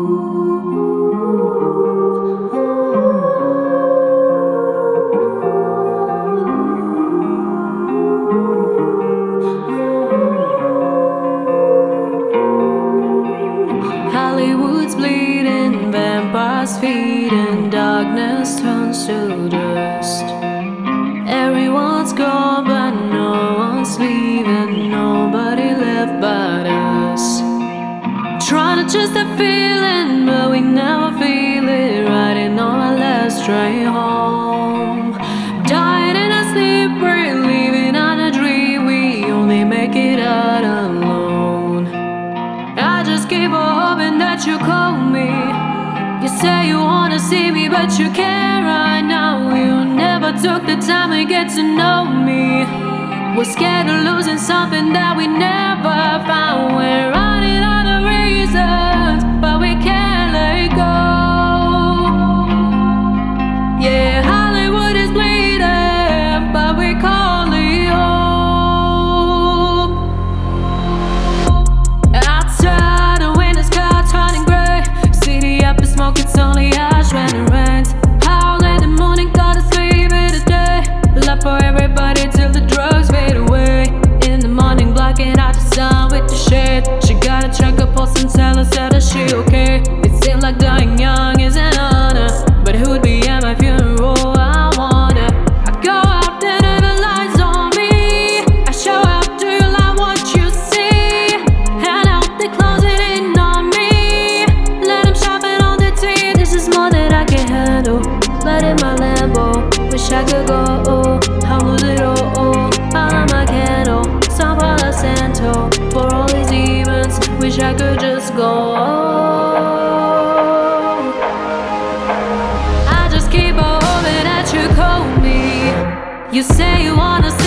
Hollywood's bleeding, vampires feeding, darkness turns to dust. Everyone's gone, but no one's leaving, nobody left but us. Trying to chase that feeling, but we never feel it. Riding on our last train home, dying in our sleep, living on a dream. We only make it out alone. I just keep on hoping that you call me. You say you wanna see me, but you can't right now. You never took the time to get to know me. We're scared of losing something that we never found. We're running out of reasons, but we can't let go. Yeah, Hollywood is bleeding, but we call it home. Outside, the wind is cold, turning gray. City up in smoke, it's only ash when it rains. Howl in the morning, gotta sleep in the day. Love for everybody till the drugs fade away. In the morning, blocking out the sun with the shade. She got a check her pulse and tell us that she okay. It seems like dying young is an honor, but who'd be at my funeral? I wonder. I go out and the lights on me. I show up, do you like what you see? Hand out, they closing in on me. Let them sharpen on the teeth. This is more than I can handle. Blood in my Lambo, wish I could go. I'll lose it all. I'll light my candle, San Palo Santo. For all these events, wish I could just go. I just keep on hoping that you call me. You say you wanna